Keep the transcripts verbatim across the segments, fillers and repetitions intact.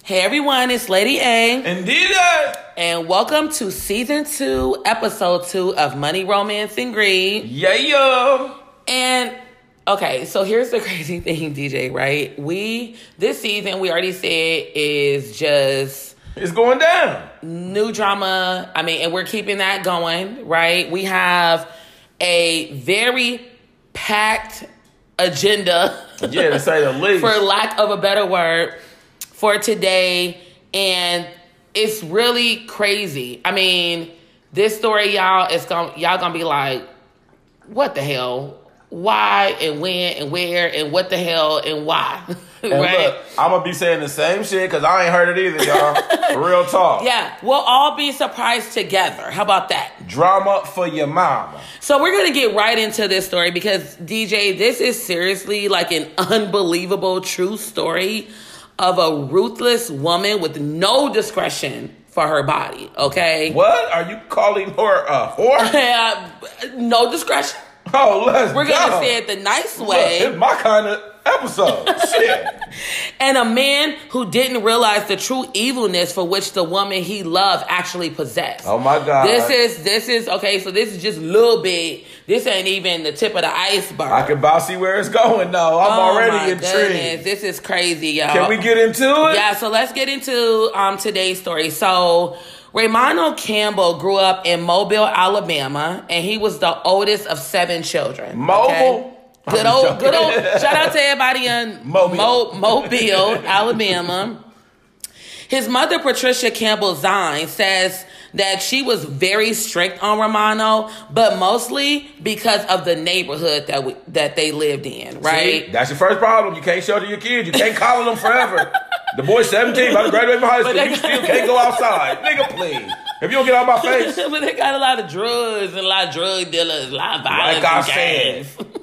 Hey everyone, it's Lady A. And D J. And welcome to season two, episode two of Money, Romance, and Greed. Yeah, yeah. And okay, so here's the crazy thing, D J, right? We, this season, we already said is just... It's going down. New drama. I mean, and we're keeping that going, right? We have a very packed agenda. Yeah, to say the least. For lack of a better word, for today. And it's really crazy. I mean, this story, y'all, is going y'all gonna be like, what the hell? Why and when and where and what the hell and why? And right? look, I'm gonna be saying the same shit because I ain't heard it either, y'all. Real talk. Yeah, we'll all be surprised together. How about that? Drama for your mama. So we're gonna get right into this story because D J, this is seriously like an unbelievable true story of a ruthless woman with no discretion for her body. Okay. What are you calling her a whore? No discretion. Oh, let's We're go. gonna say it the nice way. Look, it's my kind of episode. Shit. And a man who didn't realize the true evilness for which the woman he loved actually possessed. Oh my God. This is this is okay. So this is just a little bit. This ain't even the tip of the iceberg. I can about see where it's going though. I'm oh already my intrigued. Goodness, this is crazy, y'all. Can we get into it? Yeah. So let's get into um today's story. So Raymond Campbell grew up in Mobile, Alabama, and he was the oldest of seven children. Mobile. Okay? Good old, good old. Shout out to everybody in Mobile, Mo, Mobile, Alabama. His mother, Patricia Campbell Zine, says that she was very strict on Romano, but mostly because of the neighborhood that we, that they lived in. Right? See, that's your first problem. You can't show to your kids. You can't collar them forever. The boy's seventeen, about to graduate from high school. You still can't go outside. Nigga, please. If you don't get out of my face. But they got a lot of drugs and a lot of drug dealers, a lot of violence. Like I said.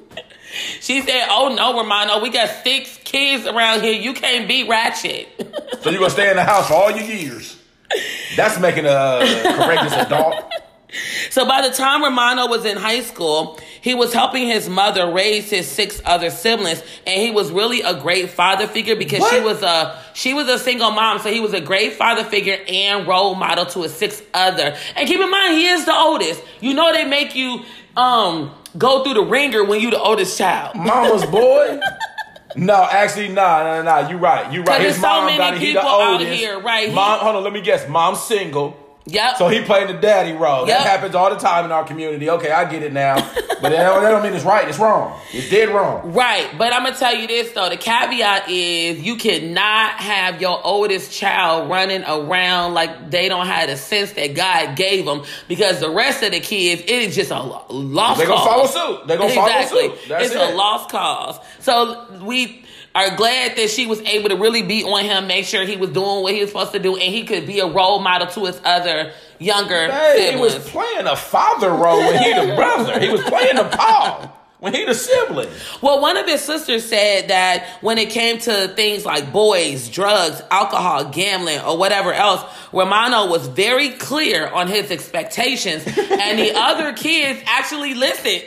She said, oh no, Romano, we got six kids around here. You can't be ratchet. So you're going to stay in the house for all your years. That's making a courageous adult. So by the time Romano was in high school, he was helping his mother raise his six other siblings, and he was really a great father figure because what? she was a she was a single mom, so he was a great father figure and role model to his six other. And keep in mind, he is the oldest. You know they make you um go through the ringer when you the oldest child. Mama's boy. No, actually, nah, nah, nah. You right. You right. His there's mom so many got it. He people the out oldest. here, right? Mom, He- hold on. Let me guess. Mom's single. Yep. So he played the daddy role. Yep. That happens all the time in our community. Okay, I get it now. But that don't, that don't mean it's right. It's wrong. It's dead wrong. Right. But I'm going to tell you this, though. The caveat is you cannot have your oldest child running around like they don't have the sense that God gave them, because the rest of the kids, it is just a lost cause. They're going to follow suit. They're going to Exactly. follow suit. That's it's it. a lost cause. So we are glad that she was able to really be on him, make sure he was doing what he was supposed to do, and he could be a role model to his other younger Hey, siblings. he was playing a father role when he the brother. He was playing the paw when he the sibling. Well, one of his sisters said that when it came to things like boys, drugs, alcohol, gambling, or whatever else, Romano was very clear on his expectations, and the other kids actually listened.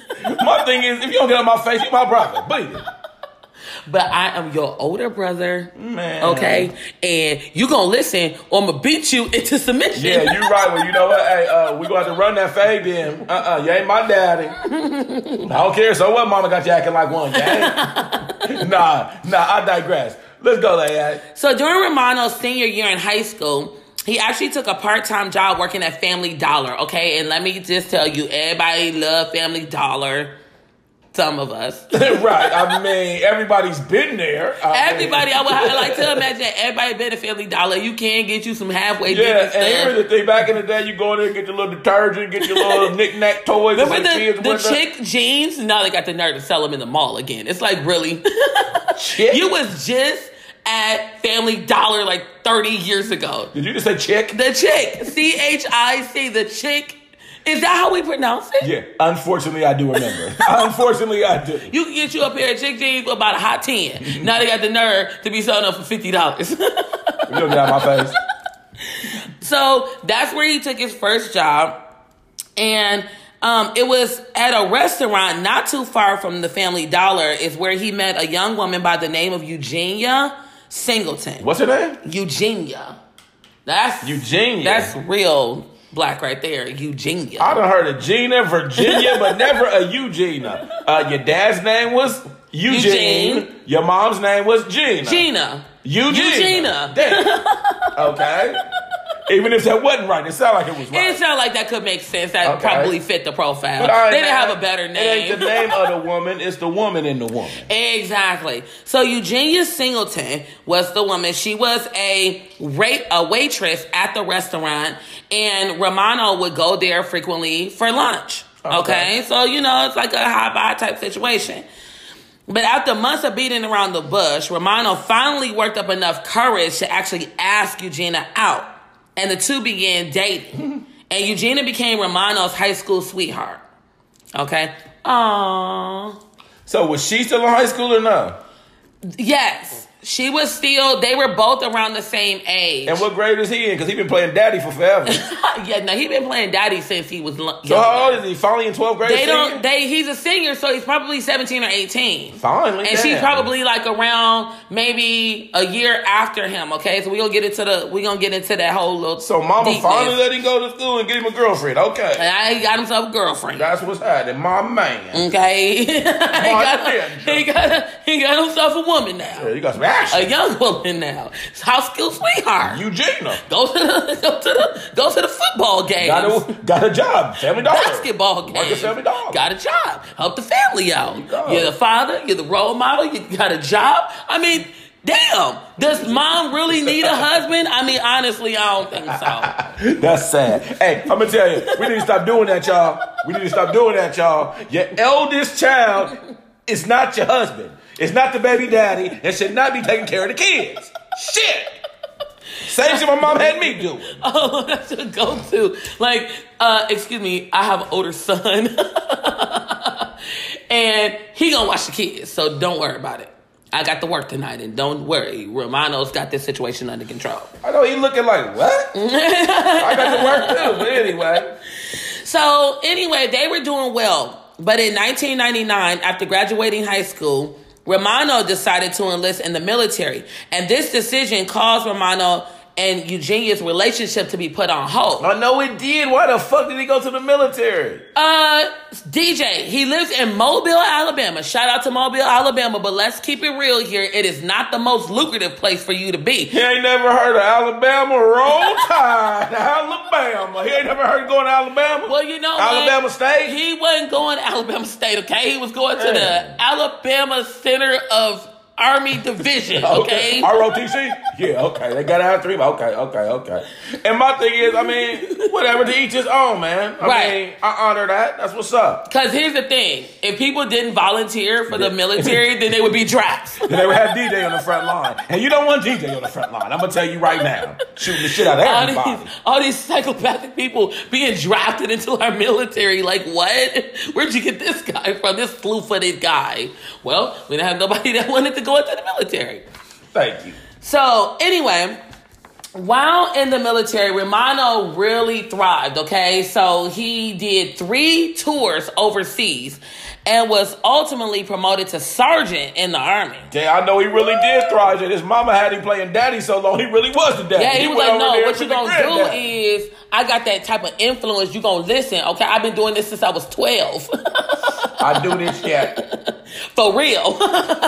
My thing is, if you don't get on my face, you my brother. Beat it. But I am your older brother, Man. okay? And you gonna listen, or I'm gonna beat you into submission. Yeah, you right. Well, you know what? Hey, uh, we gonna have to run that fade then. Uh-uh, you ain't my daddy. I don't care. So what? Mama got you acting like one. You ain't. nah, nah. I digress. Let's go, lady. So during Romano's senior year in high school, he actually took a part-time job working at Family Dollar, okay? And let me just tell you, everybody love Family Dollar. Some of us. Right. I mean, everybody's been there. I Everybody, mean. I would I like to imagine that everybody been to Family Dollar. You can get you some halfway Yeah, decent and here's stuff. the thing. Back in the day, you go in there and get your little detergent, get your little knick-knack toys. Remember for the, the, kids the with chick jeans? Now they got the nerve to sell them in the mall again. It's like, really? Chick? You was just at Family Dollar like thirty years ago. Did you just say chick? The chick. C H I C. The chick. Is that how we pronounce it? Yeah. Unfortunately, I do remember. Unfortunately, I do. You can get you a pair of chick jeans for about a hot ten. Now they got the nerve to be selling them for fifty dollars. You don't get out of my face. So that's where he took his first job. And um, it was at a restaurant not too far from the Family Dollar is where he met a young woman by the name of Eugenia Singleton. What's her name? Eugenia. That's Eugenia. That's real black right there. Eugenia. I done heard of Gina, Virginia, but never a Eugenia. Uh, your dad's name was Eugene. Eugene. Your mom's name was Gina. Gina. Eugenia. Eugenia. Damn. Okay. Even if that wasn't right, it sounded like it was right. It sounded like that could make sense. That Okay. probably fit the profile. But They didn't have a better name. It ain't the name of the woman, it's the woman in the woman. Exactly. So Eugenia Singleton was the woman. She was a ra- a waitress at the restaurant, and Romano would go there frequently for lunch. Okay. Okay. So, you know, it's like a high-buy type situation. But after months of beating around the bush, Romano finally worked up enough courage to actually ask Eugenia out. And the two began dating. And Eugenia became Romano's high school sweetheart. Okay? Aww. So was she still in high school or no? Yes. She was still, they were both around the same age. And what grade is he in? Because he been playing daddy for forever. Yeah, no, he been playing daddy since he was young. So how old is he? Finally in twelfth grade? They senior? don't, they, he's a senior, so he's probably seventeen or eighteen. Finally. And damn. she's probably like around maybe a year after him, okay? So we're gonna get into the, we're gonna get into that whole little. So mama deepness. finally let him go to school and get him a girlfriend. Okay. And I, he got himself a girlfriend. That's what's happening. My man. Okay. he, got, man. he, got, he got himself a woman now. Yeah, you got some action. A young woman now. House school sweetheart. Eugenia. Go to the go to the go to the football game. Got a, got a job. Family dollar. Basketball game. Work at Family Dollar. Got a job. Help the family out. You go. You're the father. You're the role model. You got a job. I mean, damn. Does mom really need a husband? I mean, honestly, I don't think so. That's sad. Hey, I'm gonna tell you, we need to stop doing that, y'all. We need to stop doing that, y'all. Your eldest child is not your husband. It's not the baby daddy, and should not be taking care of the kids. Shit. Same shit my mom had me do. Oh, that's a go-to. Like, uh, excuse me, I have an older son. And he gonna watch the kids, so don't worry about it. I got to work tonight, and don't worry. Romano's got this situation under control. I know he looking like, what? I got to work too, but anyway. So, anyway, they were doing well. But in nineteen ninety-nine, after graduating high school, Romano decided to enlist in the military. And this decision caused Romano and Eugenia's relationship to be put on hold. I know it did. Why the fuck did he go to the military? Uh, D J, he lives in Mobile, Alabama. Shout out to Mobile, Alabama. But let's keep it real here. It is not the most lucrative place for you to be. He ain't never heard of Alabama. Roll Tide, Alabama. He ain't never heard of going to Alabama. Well, you know Alabama what? State? He wasn't going to Alabama State, okay? He was going to Damn. the Alabama Center of Army Division, okay? R O T C? Yeah, okay. They got out three. Okay, okay, okay. And my thing is, I mean, whatever, to each his own, man. I Right. mean, I honor that. That's what's up. Because here's the thing. If people didn't volunteer for the military, then they would be drafted. Then they would have D J on the front line. And you don't want D J on the front line. I'm going to tell you right now. Shooting the shit out of All everybody. these, all these psychopathic people being drafted into our military. Like, what? Where'd you get this guy from? This slew-footed guy. Well, we didn't have nobody that wanted to go into the military. Thank you. So, anyway, while in the military, Romano really thrived, okay? So, he did three tours overseas and was ultimately promoted to sergeant in the Army. Damn, I know he really did thrive. His mama had him playing daddy so long, he really was the daddy. Yeah, he, was went like, over no, there what with you the gonna do granddaddy. is, I got that type of influence, you gonna listen, okay? I've been doing this since I was twelve. I do this shit. For real.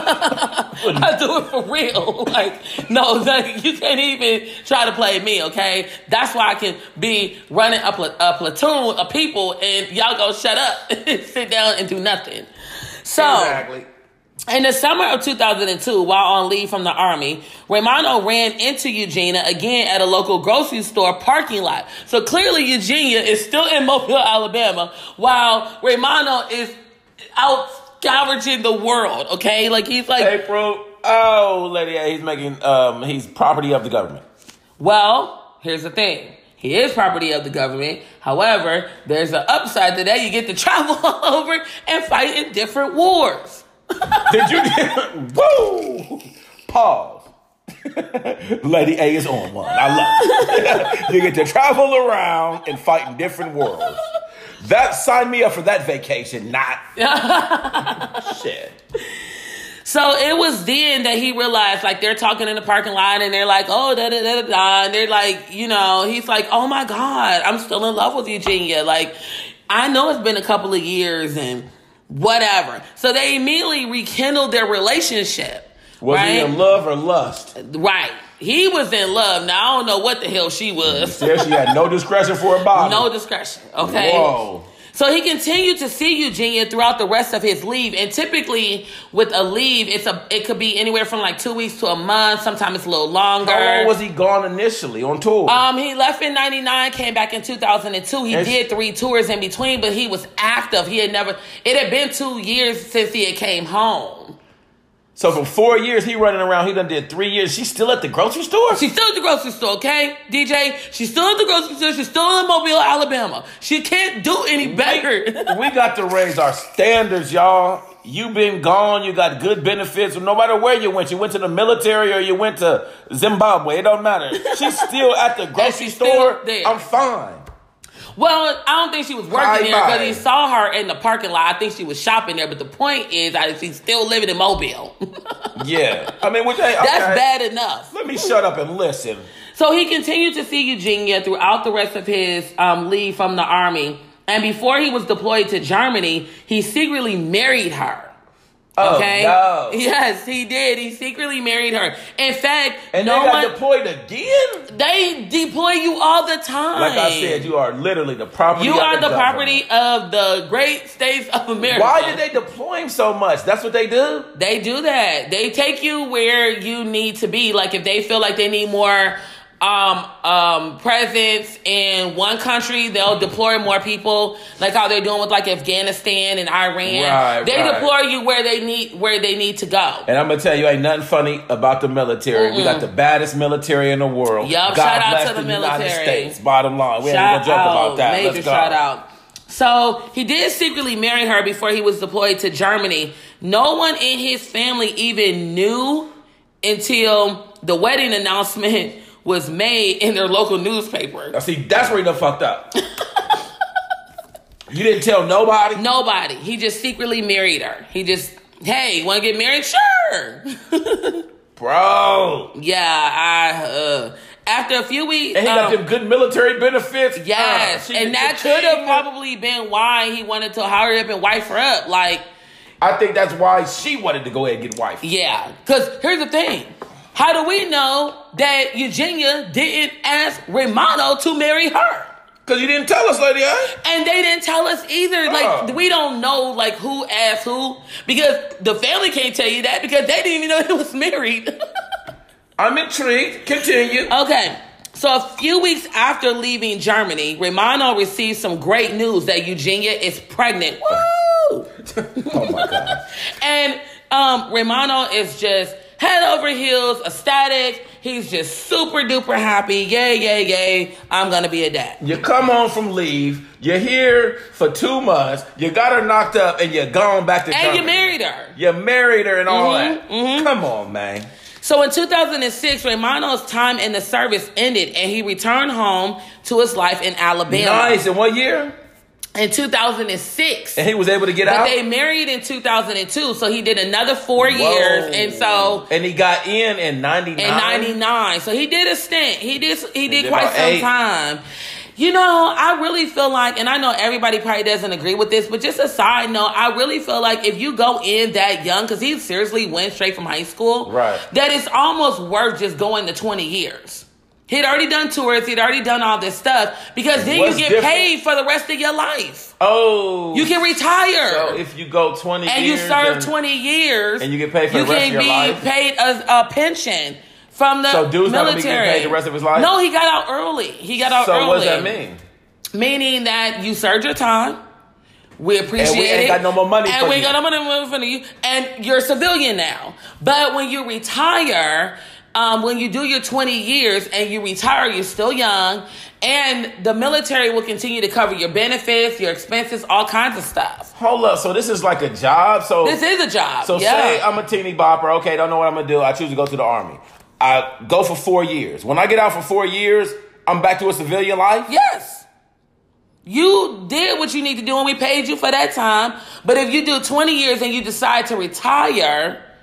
I do it for real. Like, no, like, you can't even try to play me, okay? That's why I can be running a, pl- a platoon of people and y'all go shut up and sit down and do nothing. So, Exactly. in the summer of two thousand two, while on leave from the Army, Romano ran into Eugenia again at a local grocery store parking lot. So clearly Eugenia is still in Mobile, Alabama, while Romano is out gouging the world, okay? Like, he's like... April, oh, lady, yeah, he's making, um, he's property of the government. Well, here's the thing. He is property of the government. However, there's an upside to that. You get to travel all over and fight in different wars. Did you get, woo, pause. Lady A is on one. I love it. You get to travel around and fight in different worlds. That, sign me up for that vacation, not shit. So it was then that he realized, like, they're talking in the parking lot and they're like, oh, da da da da da. And they're like, you know, he's like, oh my God, I'm still in love with Eugenia. Like, I know it's been a couple of years and whatever. So they immediately rekindled their relationship. Was right? he in love or lust? Right. He was in love. Now, I don't know what the hell she was. Said she had no discretion for her body. No discretion. Okay. Whoa. So he continued to see Eugenia throughout the rest of his leave. And typically with a leave, it's a it could be anywhere from like two weeks to a month. Sometimes it's a little longer. How long was he gone initially on tour? Um, he left in ninety-nine, came back in two thousand two. He And did three tours in between, but he was active. He had never, it had been two years since he had came home. So for four years, he running around. He done did three years. She's still at the grocery store? She's still at the grocery store, okay, D J? She's still at the grocery store. She's still in Mobile, Alabama. She can't do any better. We, we got to raise our standards, y'all. You been gone. You got good benefits. No matter where you went. You went to the military or you went to Zimbabwe. It don't matter. She's still at the grocery she's store. still there. I'm fine. Well, I don't think she was working Bye, there because bye. he saw her in the parking lot. I think she was shopping there. But the point is, I, she's still living in Mobile. Yeah. I mean, which, hey, okay. That's bad enough. Let me shut up and listen. So he continued to see Eugenia throughout the rest of his um, leave from the army. And before he was deployed to Germany, he secretly married her. Okay. Oh, no. Yes, he did. He secretly married her. In fact, And no they got one, deployed again? they deploy you all the time. Like I said, you are literally the property You of are the the property of the great states of America. Why did they deploy him so much? That's what they do? They do that. They take you where you need to be. Like if they feel like they need more um um presence in one country, they'll deploy more people, like how they're doing with like Afghanistan and Iran. Right, they right. deploy you where they need where they need to go. And I'm gonna tell you, ain't nothing funny about the military. Mm-mm. We got the baddest military in the world. Yup, God shout out bless to the, the military. United States. Bottom line, we Shout ain't gonna joke out, about that. Major Let's go. shout out. So he did secretly marry her before he was deployed to Germany. No one in his family even knew until the wedding announcement was made in their local newspaper. Now, see, that's where he done fucked up. You didn't tell nobody? Nobody. He just secretly married her. He just, hey, want to get married? Sure. Bro. Yeah, I, uh, after a few weeks. And he got um, them good military benefits? Yes. Uh, and that could have probably been why he wanted to hurry up and wife her up. Like, I think that's why she wanted to go ahead and get wife. yeah. Because here's the thing. How do we know that Eugenia didn't ask Romano to marry her? Because you didn't tell us, lady, huh? And they didn't tell us either. Like, Oh. we don't know, like, who asked who. Because the family can't tell you that because they didn't even know he was married. I'm intrigued. Continue. Okay. So a few weeks after leaving Germany, Romano received some great news that Eugenia is pregnant. Woo! Oh, my God. And um, Romano is just head over heels, ecstatic. He's just super duper happy. Yay, yay, yay. I'm going to be a dad. You come home from leave. You're here for two months. You got her knocked up and you're gone back to And Germany. you married her. You married her and all Mhm, that. mhm. Come on, man. So in two thousand six, Romano's time in the service ended and he returned home to his life in Alabama. Nice. In what year? In two thousand six. And he was able to get But out? they married in two thousand two, so he did another four years. And so And he got in in ninety-nine? in ninety-nine. So he did a stint. He did he did did quite about some eight. time. You know, I really feel like, and I know everybody probably doesn't agree with this, but just a side note, I really feel like if you go in that young, because he seriously went straight from high school, Right. that it's almost worth just going to twenty years. He'd already done tours. He'd already done all this stuff because then What's you get different? paid for the rest of your life. Oh. You can retire. So if you go twenty and years. you serve then- twenty years. And you get paid for you the rest can of your be life? paid a, a pension from the So dude's not gonna be military. getting paid the rest of his life? No, he got out early. He got out So early. what does that mean? Meaning that you served your time. We appreciate And we ain't it. got no more money and for we you. ain't got no money for you. And you're a civilian now. But when you retire, um, when you do your twenty years and you retire, you're still young. And the military will continue to cover your benefits, your expenses, all kinds of stuff. Hold up. So this is like a job? So This is a job. So yeah. say I'm a teeny bopper. Okay, don't know what I'm going to do. I choose to go to the Army. I go for four years. When I get out for four years, I'm back to a civilian life? Yes. You did what you need to do and we paid you for that time. But if you do twenty years and you decide to retire,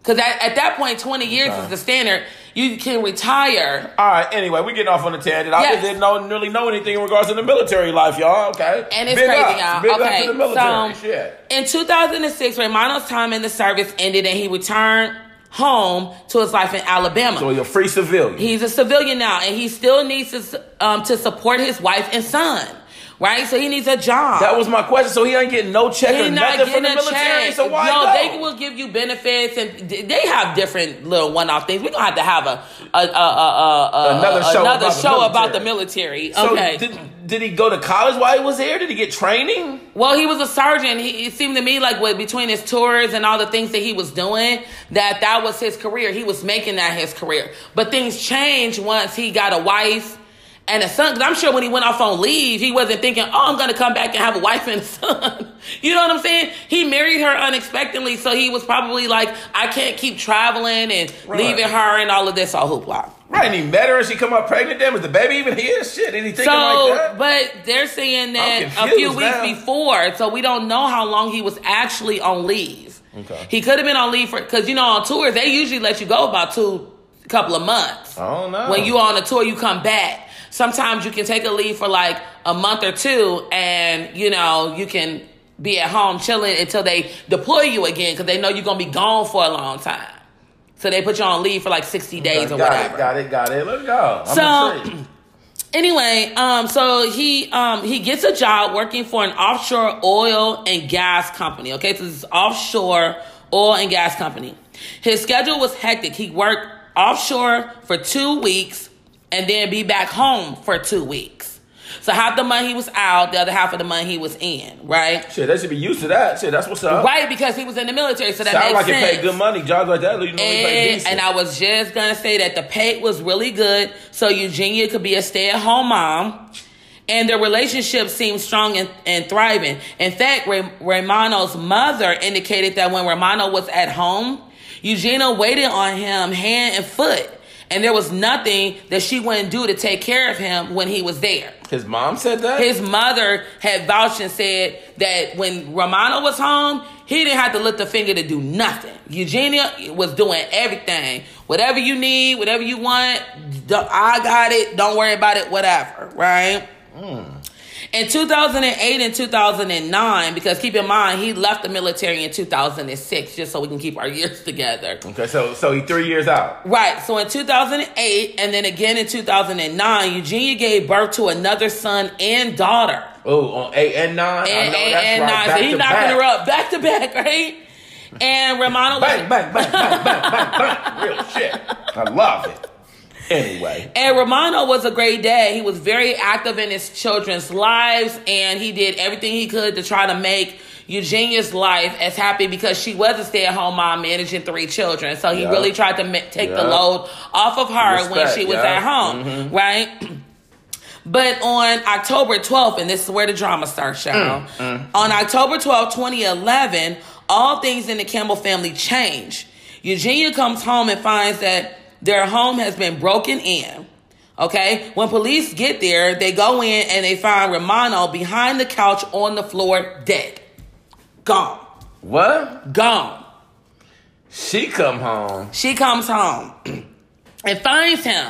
Because at, at that point, twenty years Okay. is the standard. You can retire. All right, anyway, we're getting off on a tangent. I Yes. just didn't know, really know anything in regards to the military life, y'all. Okay. And it's Big crazy, ups. y'all. Big ups Okay, to the military. so Shit. in two thousand six, Romano's time in the service ended and he returned home to his life in Alabama. So you're a free civilian. He's a civilian now, and he still needs to, um, to support his wife and son, right? So he needs a job. That was my question. So he ain't getting no check He's or not nothing from getting the a military. check. So why Yo, go? they will give you benefits, and d- they have different little one-off things. We're gonna have to have a, a, a, a, a, a Another show another about the show about the military. military. So Okay. did, did he go to college while he was there? Did he get training? Well, he was a sergeant. He, it seemed to me like with, between his tours and all the things that he was doing, that that was his career. He was making that his career. But things changed once he got a wife and a son. Because I'm sure when he went off on leave, he wasn't thinking, oh, I'm going to come back and have a wife and a son. You know what I'm saying? He married her unexpectedly. So he was probably like, I can't keep traveling and Right. leaving her and all of this all hoopla. Right, and he met her and she come up pregnant. Then was the baby even here? Shit, did he think So, like that? but they're saying that I'm a few confused weeks now. before, so we don't know how long he was actually on leave. Okay. He could have been on leave for, because you know, on tours they usually let you go about two couple of months. I don't know. When you on a tour, you come back. Sometimes you can take a leave for like a month or two, and you know you can be at home chilling until they deploy you again, because they know you're gonna be gone for a long time. So they put you on leave for like sixty days or got whatever. it, got it, got it. Let's go. I'm So- intrigued. Anyway, um, so he um he gets a job working for an offshore oil and gas company. Okay, so this is offshore oil and gas company. His schedule was hectic. He worked offshore for two weeks and then be back home for two weeks. So half the month he was out, the other half of the month he was in, right? Shit, they should be used to that. Shit, that's what's up. Right, because he was in the military, so that Sound makes like sense. it paid good money. Jobs like that, you know, they pay And, decent. and I was just going to say that the pay was really good, so Eugenia could be a stay-at-home mom, and their relationship seemed strong and, and thriving. In fact, Ray, Romano's mother indicated that when Romano was at home, Eugenia waited on him hand and foot, and there was nothing that she wouldn't do to take care of him when he was there. His mom said that? His mother had vouched and said that when Romano was home, he didn't have to lift a finger to do nothing. Eugenia was doing everything. Whatever you need, whatever you want, I got it. Don't worry about it, whatever, right? Mm. In two thousand eight and two thousand nine, because keep in mind, he left the military in two thousand six, just so we can keep our years together. Okay, so so he three years out. Right. So in two thousand eight and then again in two thousand nine, Eugenia gave birth to another son and daughter. Oh, on eight and nine. And, I know and, that's and right. nine. Back So he's to knocking back. her up back to back, right? And Romano was, Bang, bang, bang, bang, bang, bang, bang. Real shit. I love it. Anyway. and Romano was a great dad. He was very active in his children's lives, and he did everything he could to try to make Eugenia's life as happy, because she was a stay-at-home mom managing three children. So he Yeah. really tried to ma- take the Yeah. load off of her when Respect, she was yeah. at home, Mhm. right? But on October twelfth, and this is where the drama starts, y'all. Mm, mm, on October twelfth, twenty eleven, all things in the Campbell family change. Eugenia comes home and finds that their home has been broken in. Okay? When police get there, they go in and they find Romano behind the couch on the floor, dead. Gone. What? Gone. She come home. She comes home and finds him.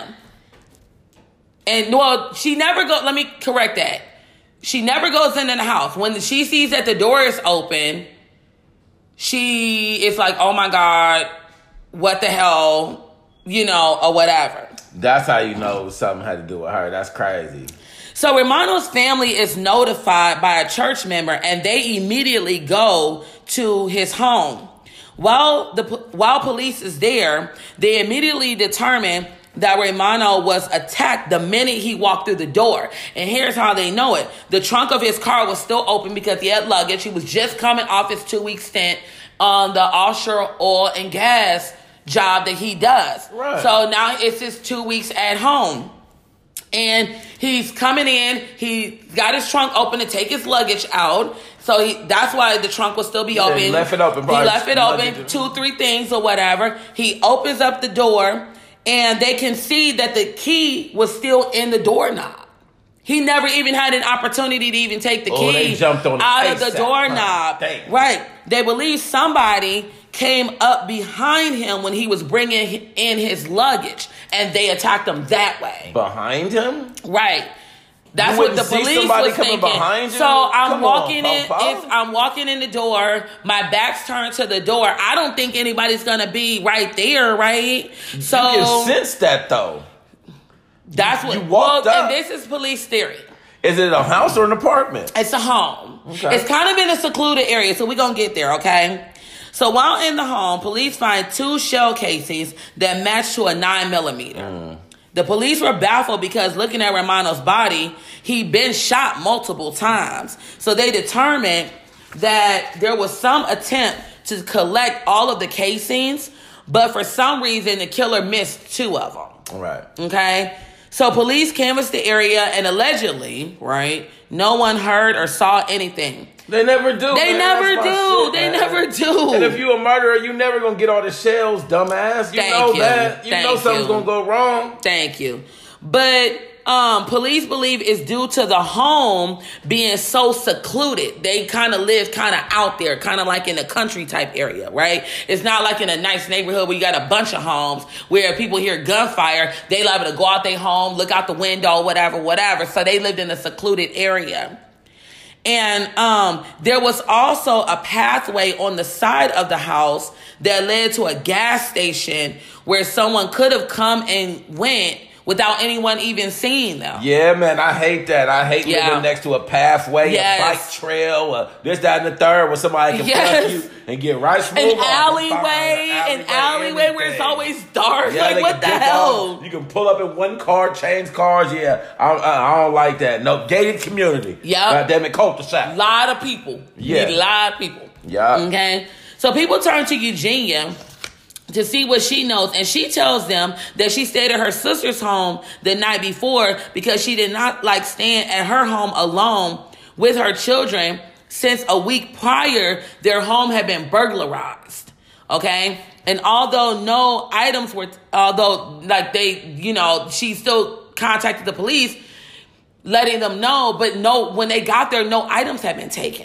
And well, she never go. Let me correct that. She never goes into the house. When she sees that the door is open, she is like, "Oh my God, what the hell?" You know, or whatever. That's how you know something had to do with her. That's crazy. So Romano's family is notified by a church member, and they immediately go to his home. While the while police is there, they immediately determine that Romano was attacked the minute he walked through the door. And here's how they know it. The trunk of his car was still open because he had luggage. He was just coming off his two-week stint on the offshore oil and gas job that he does. Right. So now it's his two weeks at home. And he's coming in. He got his trunk open to take his luggage out. So he, that's why the trunk will still be Yeah, open. he left it open, He probably. left it open, two, three things or whatever. He opens up the door, and they can see that the key was still in the doorknob. He never even had an opportunity to even take the Oh, key they jumped on it out of the ASAP. doorknob. Huh, damn. Right. They believe somebody came up behind him when he was bringing in his luggage, and they attacked him that way. Behind him? Right. That's You what the wouldn't see police somebody was coming thinking. behind you? So I'm Come walking on, in. Papa. It's, I'm walking in the door. My back's turned to the door. I don't think anybody's gonna be right there, right? So You can sense that though. that's what. You walked well, up. and this is police theory. Is it a house or an apartment? It's a home. Okay. It's kind of in a secluded area, so we're going to get there, okay? So while in the home, police find two shell casings that match to a nine millimeter. Mm. The police were baffled because looking at Romano's body, he'd been shot multiple times. So they determined that there was some attempt to collect all of the casings, but for some reason, the killer missed two of them. Right. Okay? So police canvassed the area and allegedly, right, no one heard or saw anything. They never do. They man. never That's my do. shit, They man. never do. And if you a murderer, you never gonna get all the shells, dumbass. You Thank know you. that. You Thank know something's you. gonna go wrong. Thank you. But um, police believe it's due to the home being so secluded. They kind of live kind of out there, kind of like in a country type area, right? It's not like in a nice neighborhood where you got a bunch of homes where people hear gunfire. They liable to go out their home, look out the window, whatever, whatever. So they lived in a secluded area. And um, there was also a pathway on the side of the house that led to a gas station where someone could have come and went without anyone even seeing them. Yeah, man, I hate that. I hate Yeah. living next to a pathway, Yes. a bike trail, uh, this, that, and the third, where somebody can Yes. plug you and get right smooth An off. alleyway, an alleyway where it's everything. always dark. Yeah, like, they what the can dip hell? off. You can pull up in one car, change cars. Yeah, I, I, I don't like that. No, gated community. Yep. God damn it, cul-de-sac. Lot of people. You Yeah. need a lot of people. Yeah. Okay. So people turn to Eugenia to see what she knows. And she tells them that she stayed at her sister's home the night before because she did not like staying at her home alone with her children since a week prior, their home had been burglarized. Okay. And although no items were, although like they, you know, she still contacted the police letting them know, but no, when they got there, no items had been taken.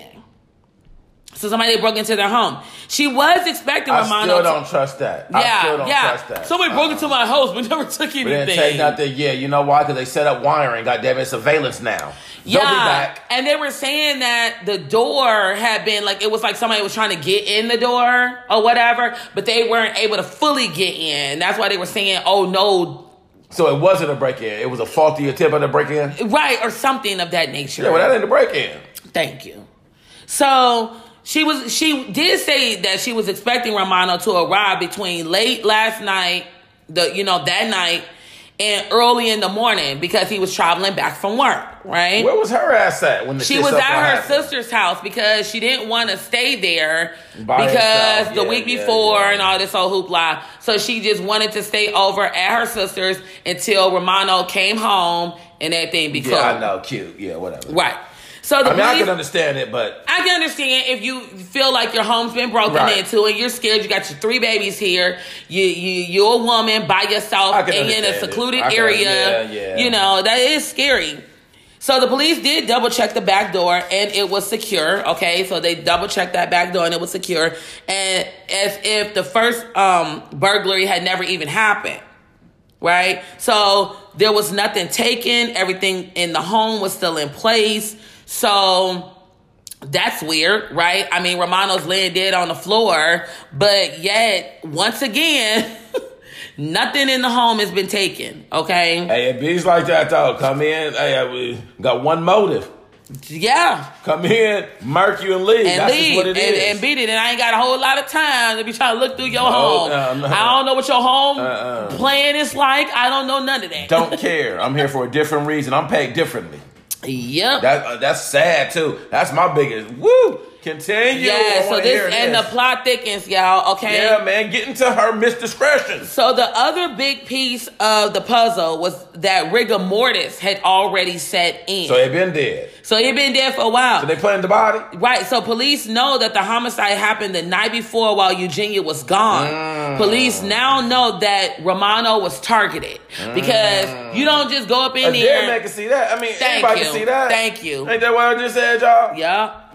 So somebody broke into their home. She was expecting I Romano. still to- don't trust that. I yeah, still don't yeah. trust that. Somebody broke Uh-uh. into my house, but never took anything. We didn't take nothing. Yeah, you know why? Because they set up wiring. God damn it, surveillance now. Yeah, They'll be back. and they were saying that the door had been like, it was like somebody was trying to get in the door or whatever, but they weren't able to fully get in. That's why they were saying, oh no, So it wasn't a break-in. It was a faulty attempt at a break-in. right, or something of that nature. Yeah, well, that ain't a break-in. Thank you. So she was. She did say that she was expecting Romano to arrive between late last night, the you know that night, and early in the morning because he was traveling back from work. Right. Where was her ass at when the She shit was stuff at her happened? sister's house because she didn't want to stay there By because herself. the Yeah, week yeah, before yeah. and all this whole hoopla. So she just wanted to stay over at her sister's until Romano came home and everything be cool. Yeah, I know. Cute. Yeah, whatever. Right. So the I mean, I police- can understand it, but I can understand if you feel like your home's been broken Right. into and you're scared. You got your three babies here. You you you're a woman by yourself I can and you're in a understand it. secluded I can- area. yeah, yeah. You know that is scary. So the police did double check the back door and it was secure. Okay, so they double checked that back door and it was secure, and as if the first um, burglary had never even happened. Right. So there was nothing taken. Everything in the home was still in place. So that's weird, right? I mean, Romano's laying dead on the floor, but yet, once again, nothing in the home has been taken, okay? hey, it bees like that though. Come in. Hey, we got one motive. Yeah. Come in, murk you, and leave. And That's leave just what it and, is. and beat it. And I ain't got a whole lot of time to be trying to look through your No, home. no, no. I don't know what your home Uh-uh. plan is like. I don't know none of that. Don't care. I'm here for a different reason. I'm paid differently. Yep. That uh, that's sad too. That's my biggest. Woo. Continue. Yeah, I so wanna this hear and this. the plot thickens, y'all, okay? Yeah, man, get into her misdiscretion. So the other big piece of the puzzle was that rigor mortis had already set in. So they been dead. So he'd been dead for a while. So they planted the body. Right, so police know that the homicide happened the night before while Eugenia was gone. Mm. Police now know that Romano was targeted because you don't just go up in A there. dead man can see that. I mean, Thank anybody you. can see that. Thank you. Ain't that what I just said, y'all? Yeah,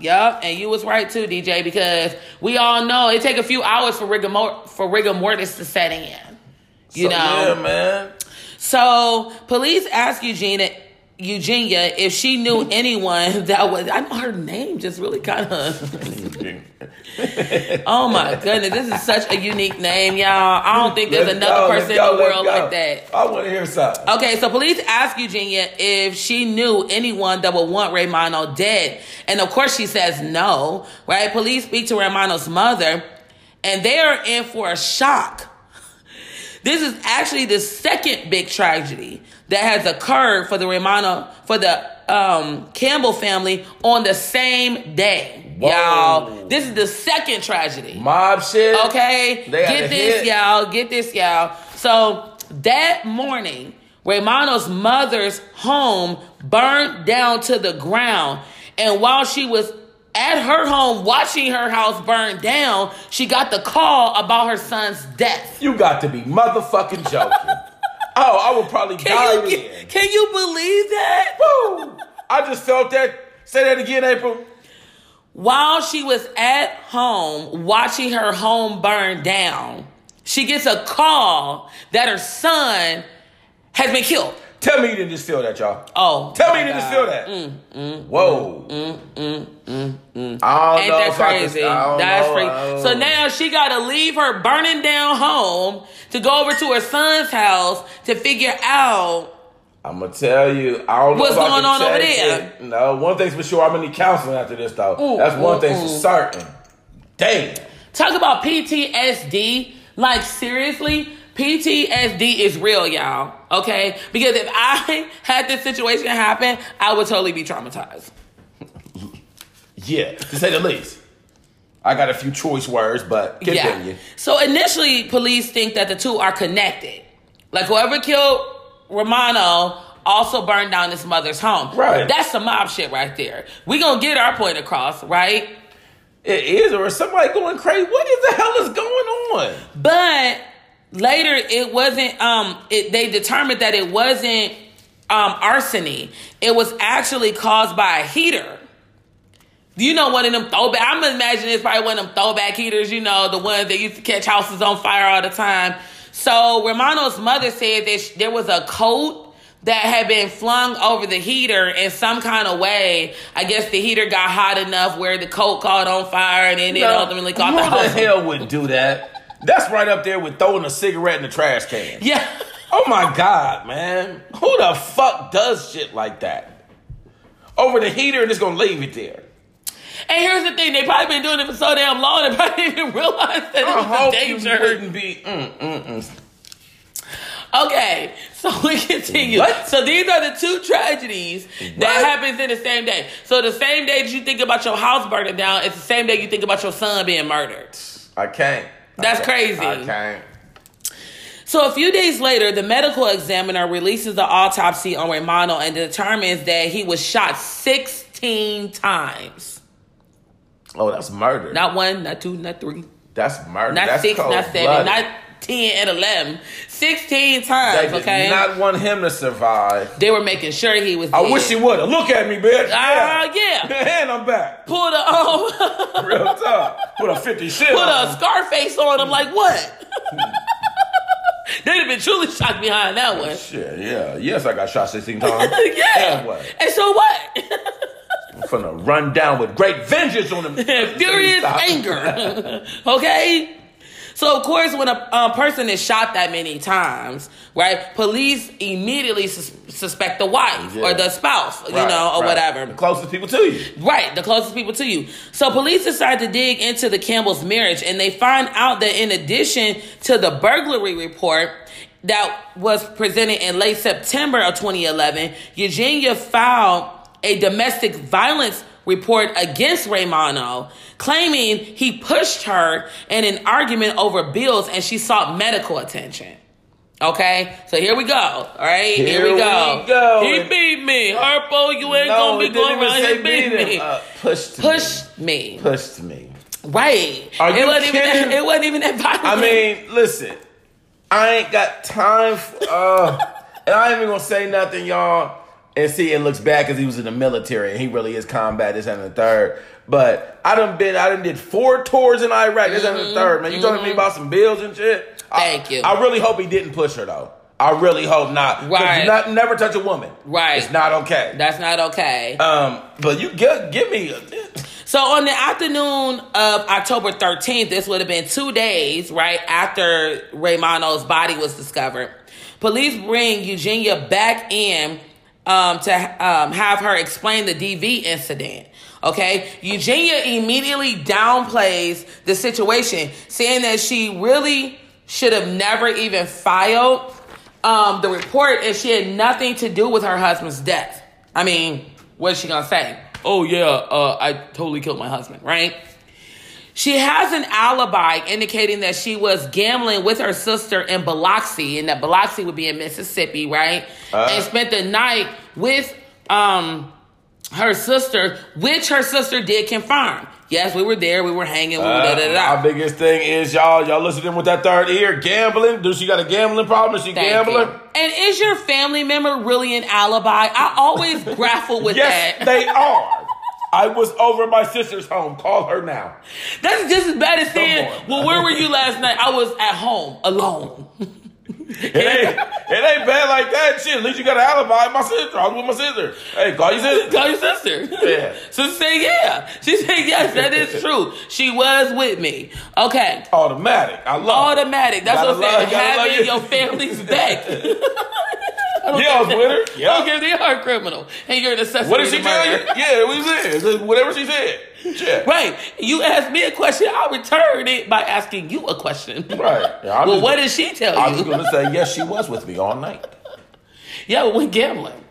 Yup, and you was right too, D J, because we all know it take a few hours for rigor, mor- for rigor mortis to set in. You so, know? Yeah, man. So, police asked Eugenia, Eugenia if she knew anyone that was... I know her name just really kind of... Oh, my goodness. This is such a unique name, y'all. I don't think there's Let's another go, person go, in the world go. like that. I want to hear something. Okay, so police asked Eugenia if she knew anyone that would want Raymano dead. And, of course, she says no, right? Police speak to Raymano's mother, and they are in for a shock. This is actually the second big tragedy that has occurred for the Raymano, for the um, Campbell family on the same day. Whoa. Y'all, this is the second tragedy. Mob shit. Okay, They had get a this, hit. y'all. Get this, y'all. So that morning, Raymano's mother's home burned down to the ground. And while she was at her home watching her house burn down, she got the call about her son's death. You got to be motherfucking joking. Oh, I would probably die Can you, then. can you believe that? Woo! I just felt that. Say that again, April. While she was at home watching her home burn down, she gets a call that her son has been killed. Tell me you didn't just feel that, y'all. Oh, Tell me my you didn't just God. feel that. Mm, mm, Whoa. Mm, mm, mm, mm. I don't Ain't know that if I can- crazy? I don't That's know. crazy. I don't So know. now she got to leave her burning down home to go over to her son's house to figure out. I'm going to tell you, I don't know What's if I going can on over take there? it. No, one thing's for sure, I'm going to need counseling after this, though. Ooh, That's one ooh, thing ooh. for certain. Damn. Talk about P T S D. Like, seriously, P T S D is real, y'all. Okay? Because if I had this situation happen, I would totally be traumatized. Yeah, to say the least. I got a few choice words, but continue. Yeah. So initially, police think that the two are connected. Like, whoever killed Romano also burned down his mother's home. Right. That's some mob shit right there. We gonna get our point across, right? It is, or is somebody going crazy? What is the hell is going on? But later, it wasn't. Um, it, they determined that it wasn't um, arsony. It was actually caused by a heater. You know, one of them throwback. I'm imagining it's probably one of them throwback heaters. You know, the ones that used to catch houses on fire all the time. So Romano's mother said that sh- there was a coat that had been flung over the heater in some kind of way. I guess the heater got hot enough where the coat caught on fire, and then it No, ultimately caught who the house. the hell would do that? That's right up there with throwing a cigarette in the trash can. Yeah. Oh my God, man. Who the fuck does shit like that? Over the heater and just gonna leave it there. And here's the thing, they probably been doing it for so damn long, they probably didn't even realize that it I was a hope danger. you wouldn't be. Mm, mm, mm. Okay, so we continue. What? So these are the two tragedies that What? happens in the same day. So the same day that you think about your house burning down, it's the same day you think about your son being murdered. I can't. That's I can't. crazy. I can't. So a few days later, the medical examiner releases the autopsy on Raymano and determines that he was shot sixteen times. Oh, that's murder. Not one, not two, not three, That's murder. not that's six, not seven, cold-blooded. not ten and eleven. sixteen times, They did okay? not want him to survive. They were making sure he was I dead. wish he would have. Look at me, bitch. Ah, yeah. And I'm back. Pull the um, Real tough. Put a fifty shit put on a him. Scarface on him. Like what? They'd have been truly shocked behind that one. Shit, yeah. Yes, I got shot sixteen times. Yeah. And what? And so what? I'm finna run down with great vengeance on him. Furious Stop. anger. Okay? So, of course, when a um, person is shot that many times, right, police immediately sus- suspect the wife Yeah. or the spouse, you Right, know, or right. whatever. The closest people to you. Right, the closest people to you. So police decide to dig into the Campbell's marriage, and they find out that in addition to the burglary report that was presented in late September of twenty eleven, Eugenia filed a domestic violence report against Raymano, claiming he pushed her in an argument over bills and she sought medical attention. Okay, so here we go. All right, here, Here we go. we go. He beat me. Harpo, you ain't No, gonna be it didn't going even around say here beating beat me. him. Uh, pushed Push me. me. Pushed me. Right. Are it you wasn't even kidding? that, it wasn't even that violent. I mean, listen. I ain't got time for, uh, and I ain't even gonna say nothing, y'all. And see, it looks bad because he was in the military and he really is combat, this and the third. But I done been, I done did four tours in Iraq, this mm-hmm. and the third. Man, you mm-hmm. talking to me about some bills and shit? Thank I, you. I really hope he didn't push her, though. I really hope not. Right. Not, never touch a woman. Right. It's not okay. That's not okay. Um, but you give, give me... A, So on the afternoon of October thirteenth, this would have been two days, right, after Raymano's body was discovered. Police bring Eugenia back in um, to um, have her explain the D V incident. Okay, Eugenia immediately downplays the situation, saying that she really should have never even filed um, the report and she had nothing to do with her husband's death. I mean, what's she gonna say? Oh, yeah, uh, I totally killed my husband, right? She has an alibi indicating that she was gambling with her sister in Biloxi, and that Biloxi would be in Mississippi, right? Uh, and spent the night with um, her sister, which her sister did confirm. Yes, we were there. We were hanging. We were uh, da, da, da. Our biggest thing is, y'all, y'all listening with that third ear, gambling. Does she got a gambling problem? Is she Thank gambling? You. And is your family member really an alibi? I always grapple with yes, that. They are. I was over at my sister's home. Call her now. That's just as bad as saying, well, where were you last night? I was at home, alone. It ain't, it ain't bad like that. Shit, at least you got an alibi. My sister. I was with my sister. Hey, call your sister. Call your sister. Yeah. Sister said, yeah. She said, yes, that is true. She was with me. Okay. Automatic. I love Automatic. it. That's Gotta what I'm saying. love, Having your family's back. Yeah, I was with her. Yeah. Okay, they are a criminal. And you're an accessory. What did she tell you? Yeah, what you said. Whatever she said. Yeah. Right. You asked me a question, I'll return it by asking you a question. Right. Yeah, well, what did she tell you? I was going to say, yes, she was with me all night. Yeah, we went gambling.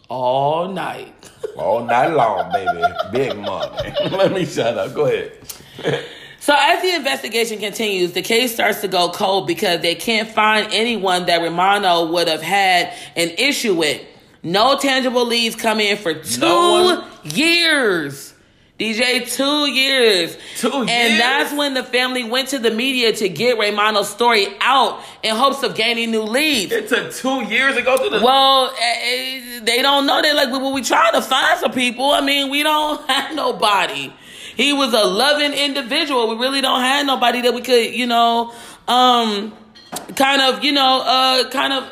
All night. All night long, baby. Big money. Let me shut up. Go ahead. So as the investigation continues, the case starts to go cold because they can't find anyone that Romano would have had an issue with. No tangible leads come in for two no years. D J, two years. Two years? And that's when the family went to the media to get Raymano's story out in hopes of gaining new leads. It took two years to go through the... Well, uh, they don't know. They're like, well, we trying to find some people. I mean, we don't have nobody. He was a loving individual. We really don't have nobody that we could, you know, um, kind of, you know, uh, kind of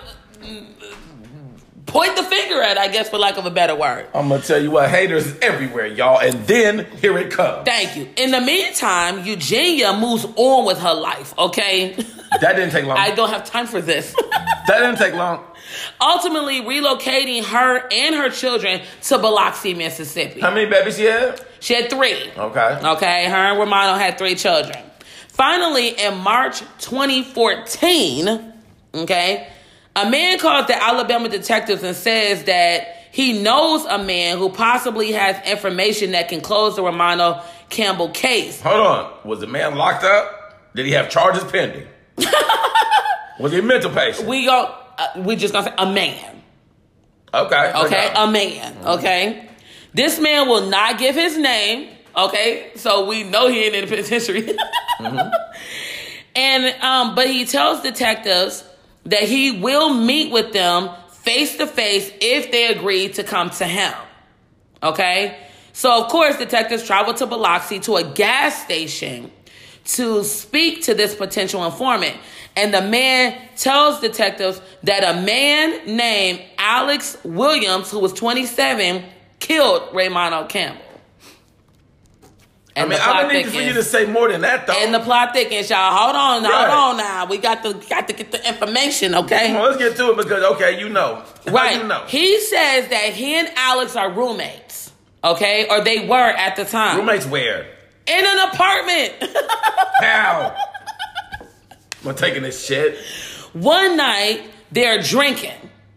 point the finger at, I guess, for lack of a better word. I'm going to tell you what, haters is everywhere, y'all. And then here it comes. Thank you. In the meantime, Eugenia moves on with her life, okay? That didn't take long. I don't have time for this. That didn't take long. Ultimately relocating her and her children to Biloxi, Mississippi. How many babies she had? She had three. Okay. Okay, her and Romano had three children. Finally, in March twenty fourteen, okay, a man calls the Alabama detectives and says that he knows a man who possibly has information that can close the Romano Campbell case. Hold on. Was the man locked up? Did he have charges pending? Was he a mental patient? We go. Uh, we just gonna say a man. Okay. Okay, a man. Mm-hmm. Okay. This man will not give his name. Okay, so we know he ain't in the penitentiary. Mm-hmm. And um, but he tells detectives that he will meet with them face to face if they agree to come to him. Okay, so of course detectives travel to Biloxi to a gas station to speak to this potential informant. And the man tells detectives that a man named Alex Williams, who was twenty-seven, killed Raymano Campbell. And I mean, I don't need for you to say more than that, though. And the plot thickens, y'all. Hold on, now, right. hold on now. We got to got to get the information, okay? Well, let's get to it because, okay, you know. Right. You know. He says that he and Alex are roommates, okay? Or they were at the time. Roommates where? In an apartment. How? I'm taking this shit. One night, they're drinking.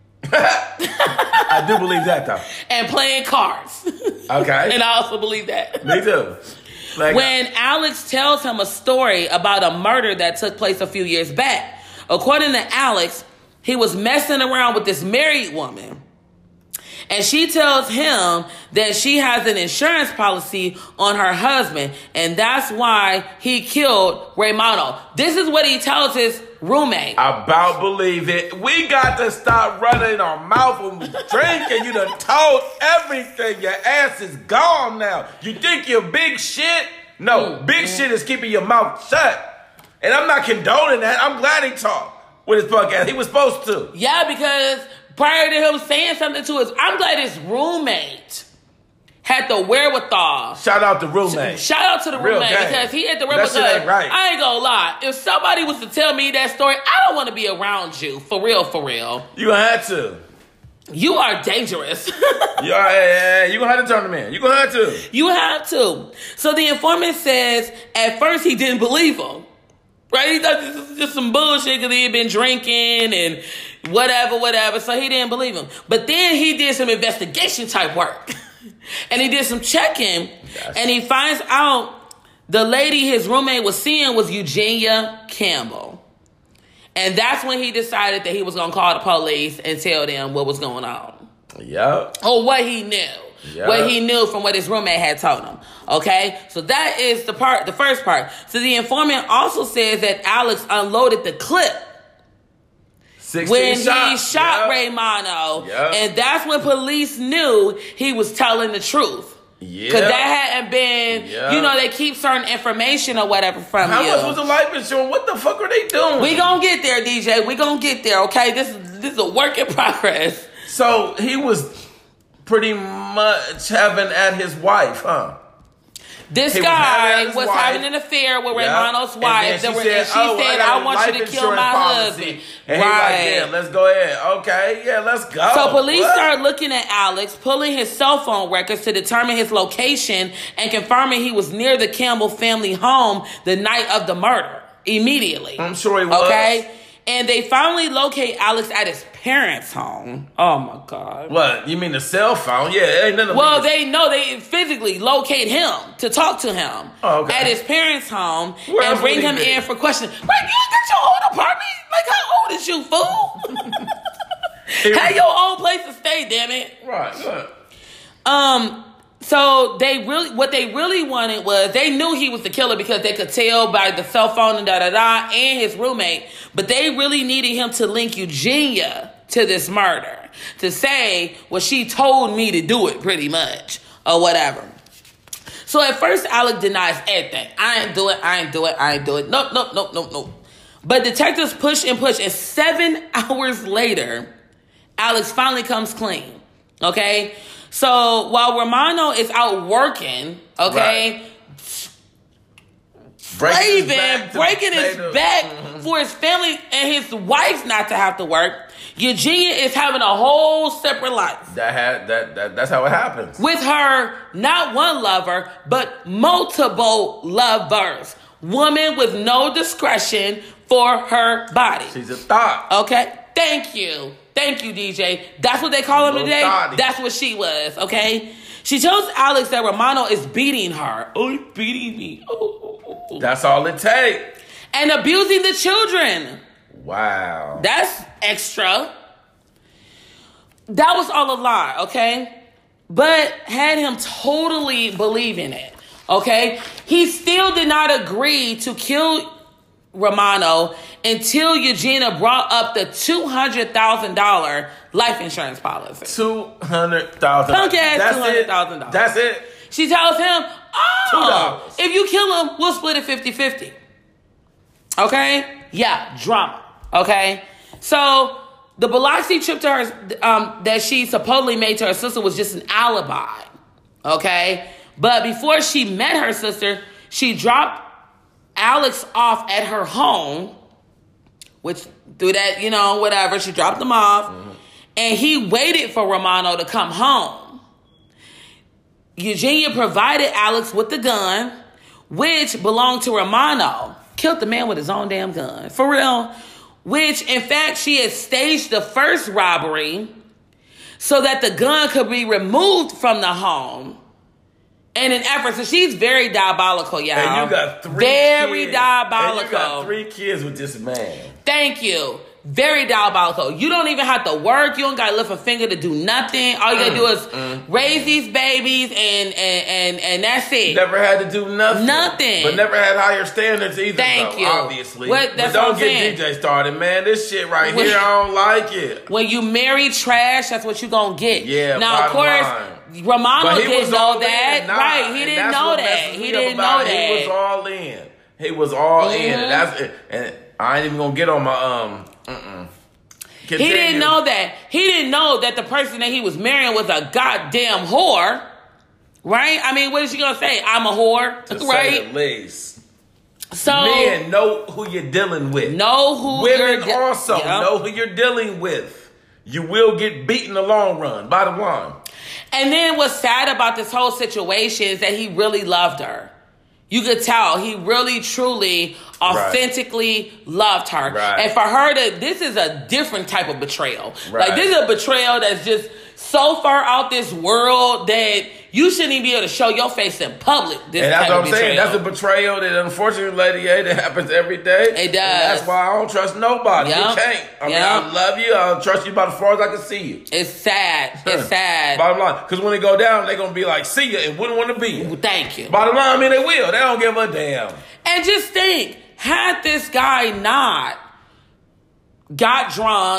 I do believe that, though. And playing cards. Okay. And I also believe that. Me too. Like, when Alex tells him a story about a murder that took place a few years back, according to Alex, he was messing around with this married woman. And she tells him that she has an insurance policy on her husband, and that's why he killed Raymano. This is what he tells his roommate. About believe it. We got to stop running our mouth when we drink, and you done told everything. Your ass is gone now. You think you're big shit? No, mm, big mm. shit is keeping your mouth shut. And I'm not condoning that. I'm glad he talked with his punk ass. He was supposed to. Yeah, because prior to him saying something to us, I'm glad his roommate had the wherewithal. Shout out to roommate. Shout out to the Real roommate gang. because he had the wherewithal. That shit ain't right. I ain't gonna lie. If somebody was to tell me that story, I don't want to be around you. For real, for real. You gonna have to. You are dangerous. you are, yeah, you gonna have to turn him in. You gonna have to. You have to. So the informant says at first he didn't believe him. Right? He thought this was just some bullshit because he had been drinking and whatever, whatever. So he didn't believe him. But then he did some investigation type work. And he did some checking. Yes. And he finds out the lady his roommate was seeing was Eugenia Campbell. And that's when he decided that he was going to call the police and tell them what was going on. Yep. Or what he knew. Yep. What he knew from what his roommate had told him. Okay? So that is the part, the first part. So the informant also says that Alex unloaded the clip when shots. he shot Yep. Ray Mono. Yep. And that's when police knew he was telling the truth. Yeah. Because that hadn't been, Yep. you know, they keep certain information or whatever from How you. much was the life insurance? What the fuck are they doing? We gonna get there, D J. We gonna get there, okay? This is this is a work in progress. So he was pretty much having at his wife, huh? This He was guy having was, at his having wife. an affair with Yep. Raymano's And wife. then she That were- said, and she oh, said, I, I got want life you to kill insurance my policy. husband. And right. he like, yeah, let's go ahead. Okay, yeah, let's go. So police What? started looking at Alex, pulling his cell phone records to determine his location and confirming he was near the Campbell family home the night of the murder. Immediately. I'm sure he was. Okay? And they finally locate Alex at his parents' home. Oh my God. What? You mean the cell phone? Yeah, it ain't nothing. Well, they know they physically locate him to talk to him Oh, okay. at his parents' home Where and else bring would he him be? in for questioning. Right, you ain't got your own apartment? Like, how old is you, fool? Have your own place to stay, damn it. Right, good. Um, so they really, what they really wanted was, they knew he was the killer because they could tell by the cell phone and da da da and his roommate, but they really needed him to link Eugenia to this murder, to say, well, she told me to do it, pretty much, or whatever. So at first, Alec denies everything. I ain't do it, I ain't do it, I ain't do it. Nope, nope, nope, nope, nope. But detectives push and push, and seven hours later, Alex finally comes clean, okay? So while Romano is out working, okay, Breaking his slaving, back to breaking his pay the- back Mhm. for his family and his wife not to have to work, Eugenia is having a whole separate life. That had that, that that's how it happens. With her, not one lover, but multiple lovers. Woman with no discretion for her body. She's a thought. Okay? Thank you. Thank you, D J. That's what they call him Little today. thotty. That's what she was, okay? She tells Alex that Romano is beating her. Oh, he's beating me. Oh, oh, oh, oh. That's all it takes. And abusing the children. Wow. That's extra. That was all a lie, okay? But had him totally believing it, okay? He still did not agree to kill Romano until Eugenia brought up the two hundred thousand dollars life insurance policy. Two hundred thousand. Punk ass That's two hundred it. thousand dollars. That's it. She tells him, oh, two dollars. if you kill him, we'll split it fifty-fifty. Okay? Yeah, drama. Okay? So, the Biloxi trip to her, um, that she supposedly made to her sister was just an alibi. Okay? But before she met her sister, she dropped Alex off at her home, which through that, you know, whatever, she dropped him off, mm-hmm. and he waited for Romano to come home. Eugenia provided Alex with the gun, which belonged to Romano. Killed the man with his own damn gun. For real. Which, in fact, she had staged the first robbery so that the gun could be removed from the home. In an effort, so she's very diabolical, y'all. And you got three very kids. diabolical. And you got three kids with this man. Thank you. Very diabolical. You don't even have to work. You don't got to lift a finger to do nothing. All you got to do is mm. raise these babies and, and and and that's it. Never had to do nothing. Nothing. But never had higher standards either. Thank though, you. Obviously. What, that's but don't what I'm get saying. D J started, man. This shit right when, here, I don't like it. When you marry trash, that's what you going to get. Yeah, now, of course, line. Romano didn't know that. Nah, right. He didn't know that. He didn't know that. He was all in. He was all mm-hmm. in. And that's it. And I ain't even going to get on my, um, mm-mm. Continue. He didn't know that. He didn't know that the person that he was marrying was a goddamn whore. Right? I mean, what is she going to say? I'm a whore. To right? say the least. So, men know who you're dealing with. Know who Women you're de- also yep. know who you're dealing with. You will get beat in the long run. Bottom line. And then what's sad about this whole situation is that he really loved her. You could tell he really, truly, authentically right. loved her. Right. And for her to, this is a different type of betrayal. Right. Like, this is a betrayal that's just so far out this world that you shouldn't even be able to show your face in public. This and that's type what I'm of saying. That's a betrayal that, unfortunately, Lady A, that happens every day. It does. And that's why I don't trust nobody. Yep. You can't. I mean, yep. I love you. I don't trust you about as far as I can see you. It's sad. It's sad. Bottom line. Because when they go down, they're going to be like, see you, and wouldn't want to be you. Thank you. Bottom line, I mean, they will. They don't give a damn. And just think, had this guy not got drunk,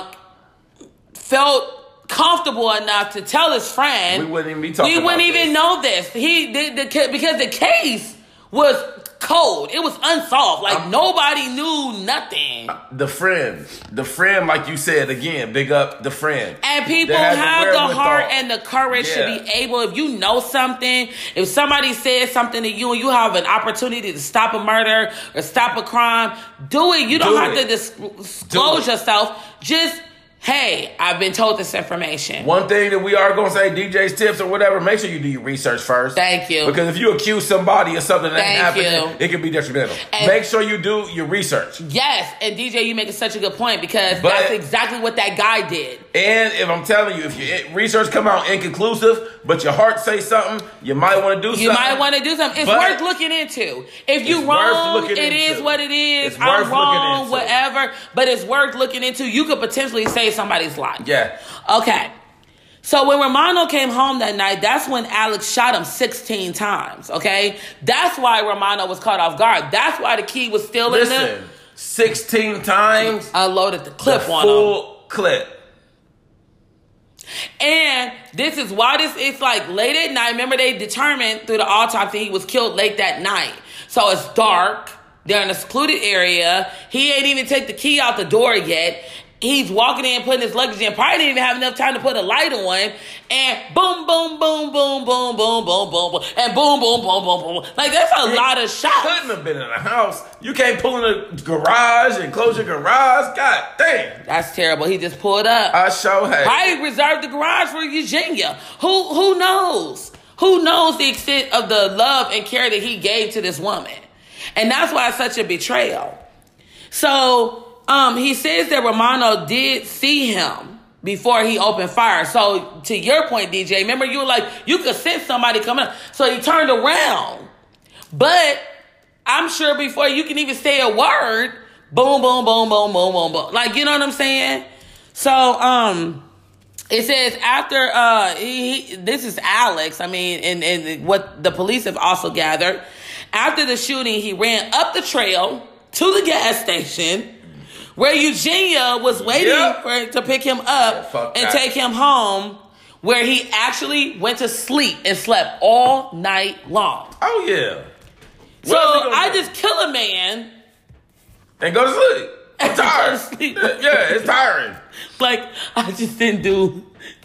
felt comfortable enough to tell his friend, we wouldn't even be talking we wouldn't about even this. know this. He did the because the case was cold. It was unsolved. Like I'm, nobody knew nothing. The friend, the friend, like you said again, big up the friend. And people have the heart and the courage yeah. to be able, if you know something, if somebody says something to you and you have an opportunity to stop a murder or stop a crime, do it. You don't do have it. to disclose yourself. Just hey, I've been told this information. One thing that we are going to say, D J's tips or whatever, make sure you do your research first. Thank you. Because if you accuse somebody of something that ain't Thank happening, you. it can be detrimental. And make sure you do your research. Yes, and D J, you make such a good point because but, that's exactly what that guy did. And if I'm telling you, if your research come out inconclusive, but your heart say something, you might want to do you something. You might want to do something. It's but worth looking into. If you wrong, it into. is what it is. It's I'm worth wrong, whatever. But it's worth looking into. You could potentially save somebody's life. Yeah. Okay. So when Romano came home that night, that's when Alex shot him sixteen times, okay? That's why Romano was caught off guard. That's why the key was still Listen, in there. sixteen times? I loaded the clip the on full him. clip. And this is why this, it's like late at night. Remember, they determined through the autopsy he was killed late that night. So it's dark. They're in a secluded area. He ain't even take the key out the door yet. He's walking in, putting his luggage in. Probably didn't even have enough time to put a light on. And boom, boom, boom, boom, boom, boom, boom, boom, boom. And boom, boom, boom, boom, boom. Like, that's a lot of shots. Couldn't have been in a house. You can't pull in the garage and close your garage. God damn. That's terrible. He just pulled up. I sure had. Probably reserved the garage for Eugenia. Who, who knows? Who knows the extent of the love and care that he gave to this woman? And that's why it's such a betrayal. So... Um, he says that Romano did see him before he opened fire. So to your point, D J, remember you were like, you could sense somebody coming up. So he turned around. But I'm sure before you can even say a word, boom, boom, boom, boom, boom, boom, boom. Like, you know what I'm saying? So, um, it says after, uh, he, he, this is Alex. I mean, and, and what the police have also gathered. After the shooting, he ran up the trail to the gas station where Eugenia was waiting yep. for to pick him up yeah, and that. take him home, where he actually went to sleep and slept all night long. Oh, yeah. What so I do? Just kill a man. And go to sleep. I'm tired. Sleep. Yeah, it's tiring. Like, I just didn't do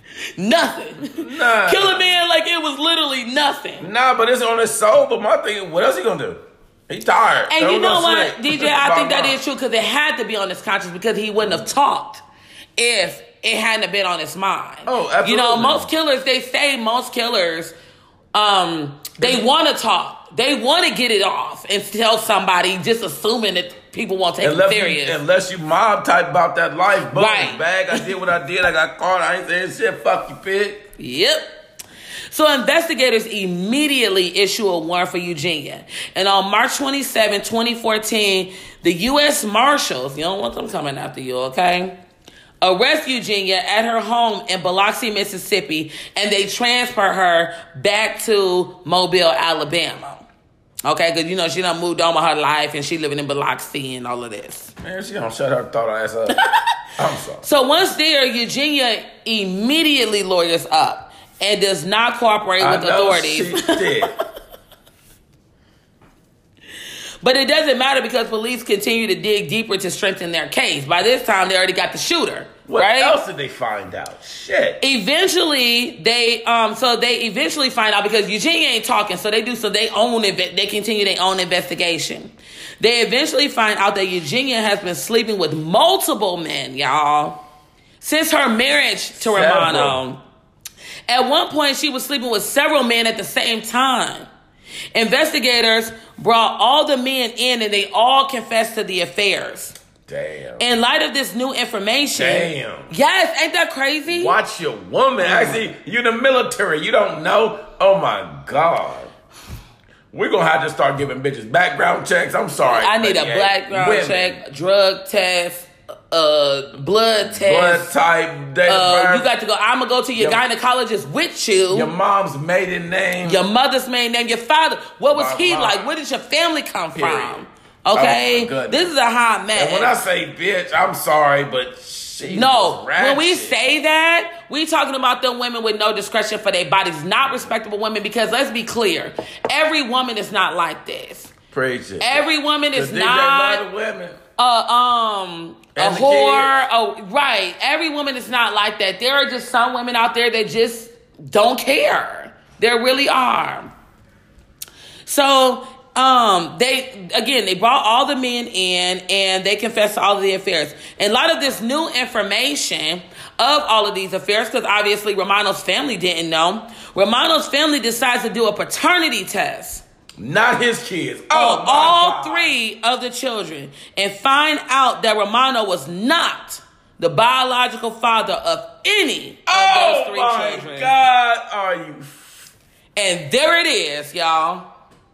nothing. Nah. Kill a man like it was literally nothing. Nah, but it's on his soul. But my thing, what else he gonna do? He's tired. And Don't you know what, sleep. D J, I think that is true because it had to be on his conscience because he wouldn't have talked if it hadn't been on his mind. Oh, absolutely. You know, most killers, they say most killers, um, they want to talk. They want to get it off and tell somebody, just assuming that people won't take unless it serious. You, unless you mob type about that life. Boom, right. bag, I did what I did. I got caught. I ain't saying shit. Fuck you, pig. Yep. So investigators immediately issue a warrant for Eugenia. And on March twenty-seventh, twenty fourteen, the U S Marshals, you don't want them coming after you, okay, arrest Eugenia at her home in Biloxi, Mississippi, and they transfer her back to Mobile, Alabama. Okay, because, you know, she done moved on with her life and she living in Biloxi and all of this. Man, she don't shut her thought ass up. I'm sorry. So once there, Eugenia immediately lawyers up and does not cooperate I with know authorities. She did. But it doesn't matter because police continue to dig deeper to strengthen their case. By this time, they already got the shooter. What right? else did they find out? Shit. Eventually, they um, so they eventually find out because Eugenia ain't talking, so they do so they own it. They continue their own investigation. They eventually find out that Eugenia has been sleeping with multiple men, y'all, since her marriage to Several. Romano. At one point, she was sleeping with several men at the same time. Investigators brought all the men in, and they all confessed to the affairs. Damn. In light of this new information. Damn. Yes, ain't that crazy? Watch your woman. Actually, you in the military. You don't know. Oh my God. We're going to have to start giving bitches background checks. I'm sorry. I need a yeah. background Women. check, drug test, uh, blood test. Blood type, date of Uh, birth. you got to go. I'm going to go to your, Your- gynecologist with you. Your mom's maiden name. Your mother's maiden name. Your father. What was My he mom. like? Where did your family come Period. from? Okay? Oh, my goodness. This is a hot mess. And when I say bitch, I'm sorry, but she No, was when we ratchet. say that, we talking about them women with no discretion for their bodies, not respectable women, because let's be clear, every woman is not like this. Preach it. Every woman is The D J not love the women. uh, um, a And the whore. kids. Oh, right. Every woman is not like that. There are just some women out there that just don't care. There really are. So, Um, they, again, they brought all the men in and they confessed to all of the affairs. In a lot of this new information of all of these affairs, because obviously Romano's family didn't know, Romano's family decides to do a paternity test. Not his kids. Oh, on my all God. three of the children and find out that Romano was not the biological father of any of Oh, those three my children. God. Are you... And there it is, y'all.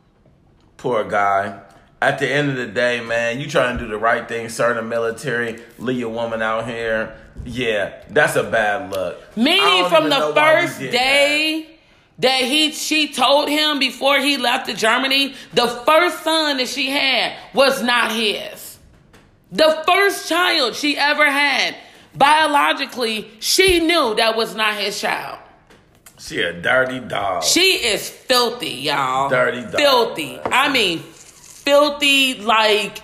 Poor guy. At the end of the day, man, you trying to do the right thing, serve the military, leave your woman out here. Yeah, that's a bad look. I Meaning don't from even know the why we first did day that. that he she told him before he left to Germany, the first son that she had was not his. The first child she ever had, biologically, she knew that was not his child. She a dirty dog. She is filthy, y'all. Dirty dog. Filthy. I mean, filthy, like,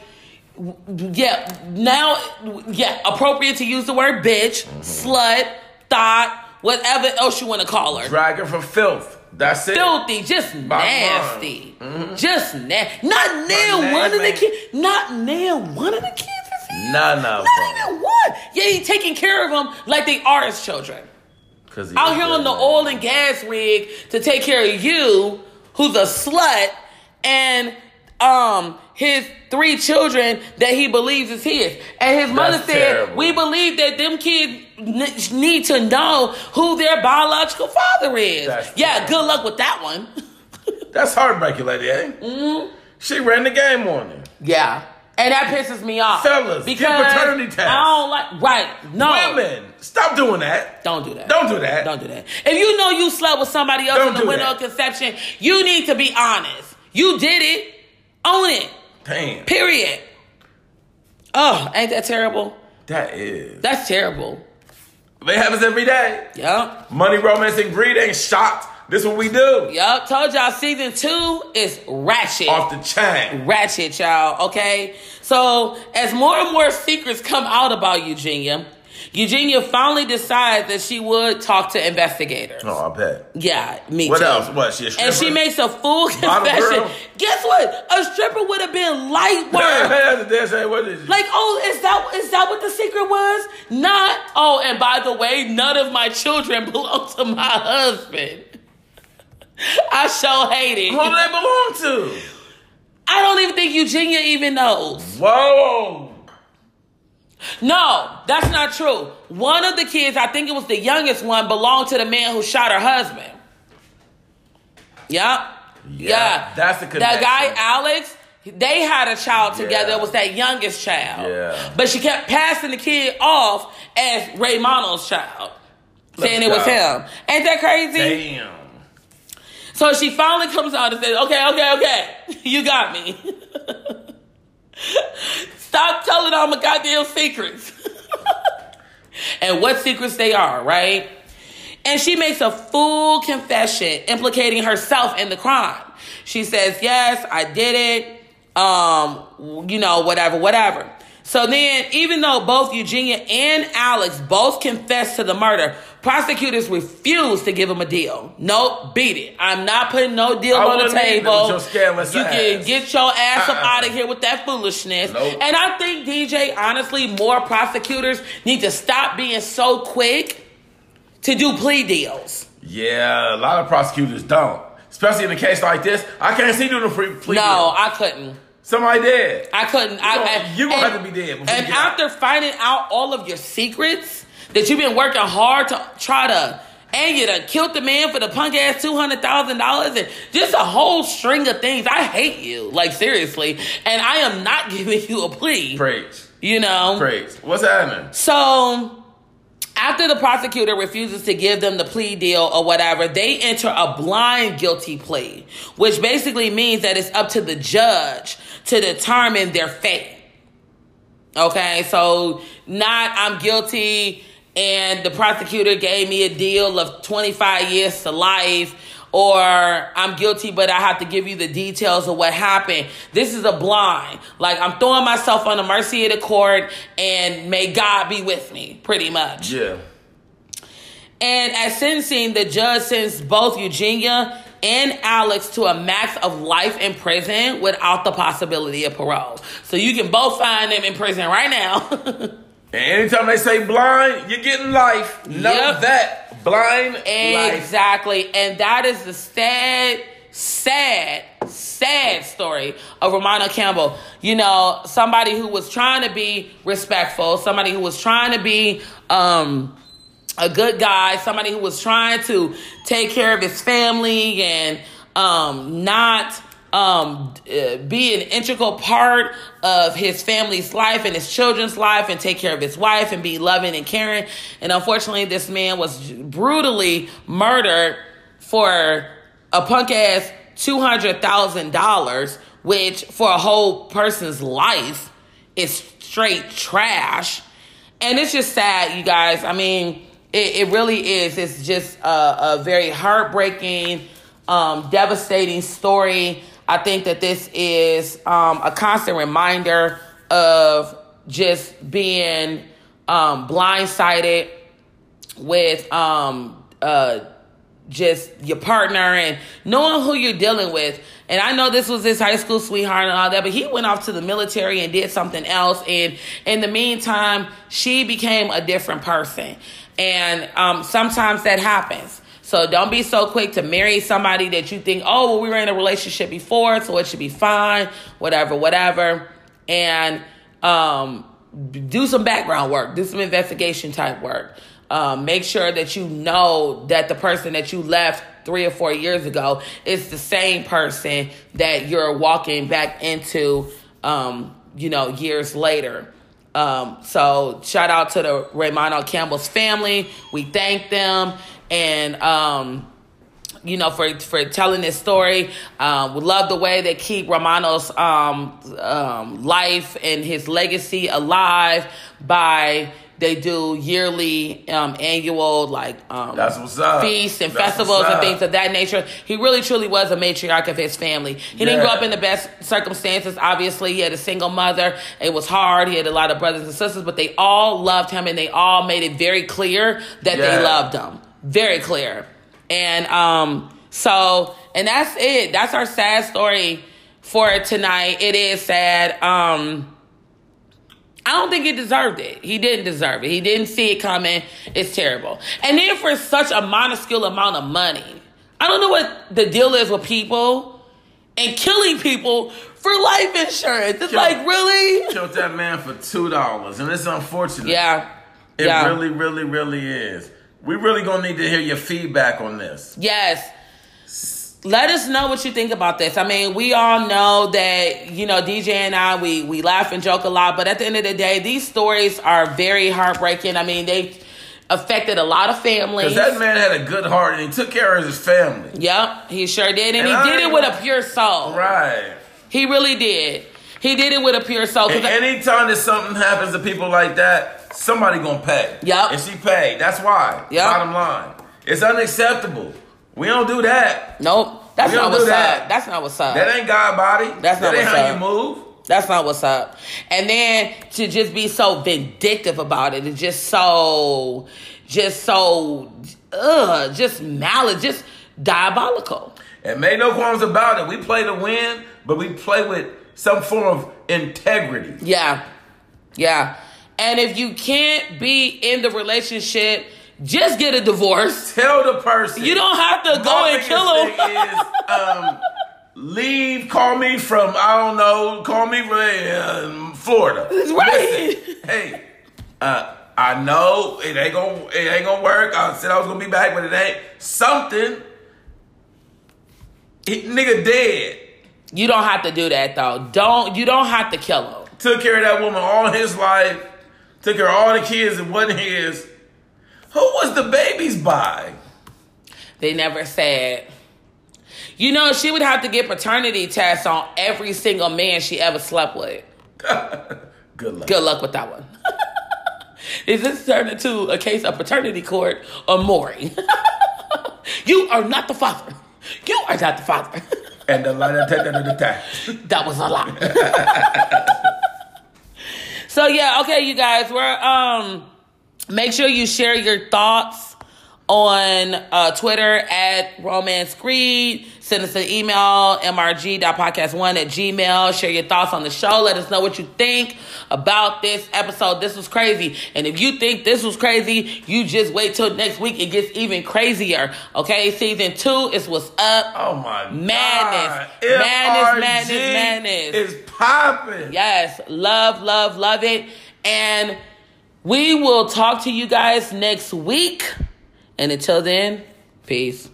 yeah, now, yeah, appropriate to use the word bitch, mm-hmm. slut, thought, whatever else you want to call her. Dragging for filth. That's it. Filthy, just By nasty. Mm-hmm. Just nasty. Not nail one of the kids. Not nail one of the kids is here. None of Not them. even one. Yeah, he taking care of them like they are his children. Out here on the oil and gas rig to take care of you, who's a slut, and um his three children that he believes is his. And his mother That's said, terrible. we believe that them kids n- need to know who their biological father is. That's yeah, terrible. good luck with that one. That's heartbreaking, lady, eh? Mm-hmm. She ran the game on him. Yeah. And that pisses me off. Fellas, get paternity tests. I don't like, right, no. Women, stop doing that. Don't do that. Don't do that. Don't do that. If you know you slept with somebody else Don't in the do window that. of conception, you need to be honest. You did it. Own it. Damn. Period. Oh, ain't that terrible? That is. That's terrible. It happens every day. Yup. Money, romance, and greed ain't shocked. This is what we do. Yup. Told y'all season two is ratchet. Off the chain. Ratchet, y'all. Okay? So, as more and more secrets come out about Eugenia, Eugenia finally decides that she would talk to investigators. Oh, I bet. Yeah, me What too. else? What, she a stripper? And she makes a full Bottom confession. girl? Guess what? A stripper would have been light work. That's that's- that's- what is it? Like, oh, is that is that what the secret was? Not, oh, and by the way, none of my children belong to my husband. I sure hate it. Who do they belong to? I don't even think Eugenia even knows. Whoa. No, that's not true. One of the kids, I think it was the youngest one, belonged to the man who shot her husband. Yep. Yeah. yeah. That's the connection. The guy, Alex, they had a child together. Yeah. It was that youngest child. Yeah. But she kept passing the kid off as Ray Mono's child. Let's saying it go. was him. Ain't that crazy? Damn. So she finally comes out and says, okay, okay, okay. You got me. Stop telling all my goddamn secrets. And what secrets they are, right? And she makes a full confession implicating herself in the crime. She says, yes, I did it. Um, you know, whatever, whatever. So then, even though both Eugenia and Alex both confessed to the murder, prosecutors refused to give them a deal. Nope, beat it. I'm not putting no deal I on the wouldn't either table. with your scandalous You ass. can get your ass up Uh-uh. out of here with that foolishness. Nope. And I think, D J, honestly, more prosecutors need to stop being so quick to do plea deals. Yeah, a lot of prosecutors don't. Especially in a case like this. I can't see doing a free plea No, deal. I couldn't. Somebody dead. I couldn't. I, gonna- I, you gonna and- have to be dead before And you get out. after finding out all of your secrets that you've been working hard to try to, and you done killed the man for the punk ass two hundred thousand dollars and just a whole string of things. I hate you, like seriously, and I am not giving you a plea. Praise. You know. Praise. What's happening? So, after the prosecutor refuses to give them the plea deal or whatever, they enter a blind guilty plea, which basically means that it's up to the judge to determine their fate. Okay, so not I'm guilty and the prosecutor gave me a deal of twenty-five years to life, or I'm guilty, but I have to give you the details of what happened. This is a blind. Like, I'm throwing myself on the mercy of the court, and may God be with me, pretty much. Yeah. And at sentencing, the judge sentenced both Eugenia and Alex to a max of life in prison without the possibility of parole. So you can both find them in prison right now. And anytime they say blind, you're getting life. Know Yep. that. Blind life. Exactly. And that is the sad, sad, sad story of Romano Campbell. You know, somebody who was trying to be respectful, somebody who was trying to be um, a good guy, somebody who was trying to take care of his family and um, not um, uh, be an integral part of his family's life and his children's life and take care of his wife and be loving and caring. And unfortunately, this man was brutally murdered for a punk ass two hundred thousand dollars, which for a whole person's life is straight trash. And it's just sad, you guys. I mean, it, it really is. It's just a, a very heartbreaking, um, devastating story. I think that this is um, a constant reminder of just being um, blindsided with um, uh, just your partner and knowing who you're dealing with. And I know this was his high school sweetheart and all that, but he went off to the military and did something else. And in the meantime, she became a different person. And um, sometimes that happens. So don't be so quick to marry somebody that you think, oh, well, we were in a relationship before, so it should be fine, whatever, whatever. And um, do some background work, do some investigation type work. Um, make sure that you know that the person that you left three or four years ago is the same person that you're walking back into, um, you know, years later. Um, so shout out to the Raymond Campbell's family. We thank them. And, um, you know, for, for telling this story. Um, we love the way they keep Romano's um, um, life and his legacy alive by they do yearly, um, annual, like, um, That's what's up. feasts and That's festivals what's and up. things of that nature. He really, truly was a matriarch of his family. He didn't grow Yeah. up in the best circumstances. Obviously, he had a single mother. It was hard. He had a lot of brothers and sisters, but they all loved him, and they all made it very clear that Yeah. they loved him. Very clear. And um, so, and that's it. That's our sad story for tonight. It is sad. Um, I don't think he deserved it. He didn't deserve it. He didn't see it coming. It's terrible. And then for such a minuscule amount of money, I don't know what the deal is with people and killing people for life insurance. It's Kill- like, really? Killed that man for two dollars, and it's unfortunate. Yeah. It yeah. really, really, really is. We really gonna need to hear your feedback on this. Yes. let us know what you think about this. I mean, we all know that, you know, D J and I, we, we laugh and joke a lot, but at the end of the day, these stories are very heartbreaking. I mean, they affected a lot of families. Because that man had a good heart and he took care of his family. Yep, he sure did. And, And he I did it ain't with gonna- a pure soul. Right. He really did. He did it with a pure soul. 'Cause And I- anytime that something happens to people like that, somebody gonna pay. Yep. And she paid. That's why. Yep. Bottom line. It's unacceptable. We don't do that. nope, that's We not don't do what's that. up. That's not what's up. That ain't God body. That's not that ain't what's how up. you move. That's not what's up. And then to just be so vindictive about it, it's just so, just so, ugh, just malice, just diabolical. And make no qualms about it. We play to win, but we play with some form of integrity. Yeah, yeah. And if you can't be in the relationship, just get a divorce. Tell the person. You don't have to go My and biggest kill thing them. is, um, leave. Call me from I don't know. Call me from uh, Florida. Right. Listen, hey, uh, I know it ain't gonna it ain't gonna work. I said I was gonna be back, but it ain't something. It, nigga dead. You don't have to do that though. Don't you don't have to kill him. Took care of that woman all his life. Took care of all the kids that wasn't his. Who was the babies by? They never said. You know, she would have to get paternity tests on every single man she ever slept with. Good luck. Good luck with that one. Is this turned into a case of paternity court or Maury? You are not the father. You are not the father. And the line of attack. That was a lie. So yeah, okay, you guys, we're um make sure you share your thoughts on uh, Twitter at Romance Greed. Send us an email, m r g dot podcast one at gmail. Share your thoughts on the show. Let us know what you think about this episode. This was crazy. And if you think this was crazy, you just wait till next week. It gets even crazier. Okay, season two is what's up. Oh my Madness. God. Madness, madness, F R G madness. is popping. Yes, love, love, love it. And we will talk to you guys next week. And until then, peace.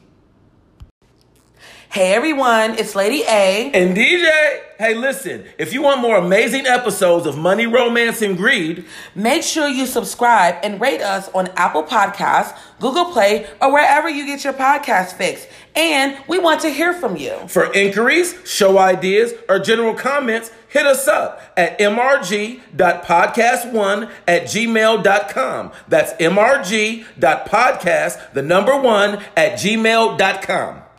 Hey everyone, it's Lady A. And D J, hey listen, if you want more amazing episodes of Money, Romance, and Greed, Make sure you subscribe and rate us on Apple Podcasts, Google Play, or wherever you get your podcast fix. And we want to hear from you. for inquiries, show ideas, or general comments, hit us up at m r g dot podcast one at gmail dot com. That's m r g dot podcast, the number one, at gmail dot com.